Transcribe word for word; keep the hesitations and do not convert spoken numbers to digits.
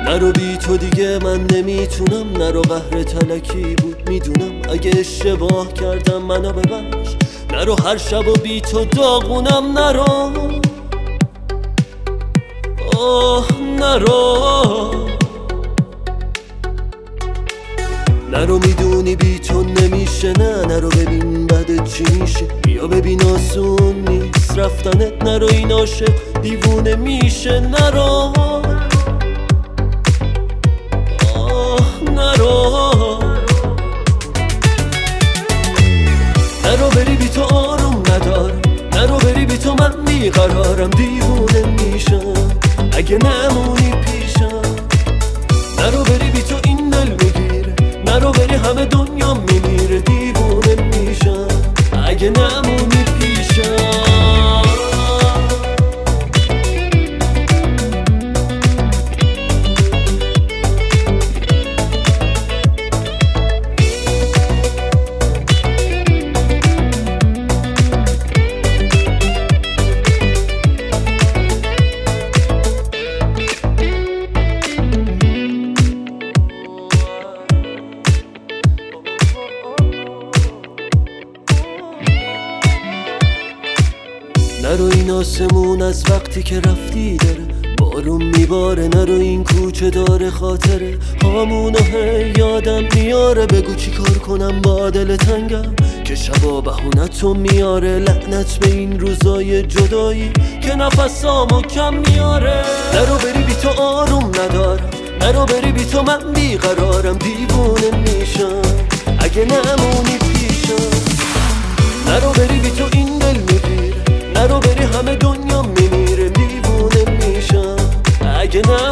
نرو بی تو دیگه من نمیتونم، نرو قهر تلکی بود میدونم، اگه اشتباه کردم منو ببخش. نرو هر شب و بی تو داغونم، نرو آه نرو نرو میدونی بی تو نمیشه، نه نرو ببین بعد چی میشه، بیا ببین آسون نیست رفتنت، نرو این عاشق دیوونه میشه، نرو آه نرو نرو بری بی تو آروم ندارم، نرو بری بی تو من بیقرارم، دیوونه میشم اگه نمونی پیشم، نرو بری بی تو این دل میگیره، نرو بری همه دنیا میمیره، دیوونه میشم اگه نمونی پیشم. نرو این آسمون از وقتی که رفتی داره بارون میباره، نرو این کوچه داره خاطره هامونو هی یادم میاره، بگو چی کار کنم با دل تنگم که شبا بهونتو میاره، لعنت به این روزای جدایی که نفسامو کم میاره. نرو بری بی تو آروم ندارم، نرو بری بی تو من بیقرارم، دیوونه میشم اگه نمونی پیشم، نرو بری بی تو این دل میگیره، نرو بری همه دنیا میمیره، دیوونه میشم اگه نه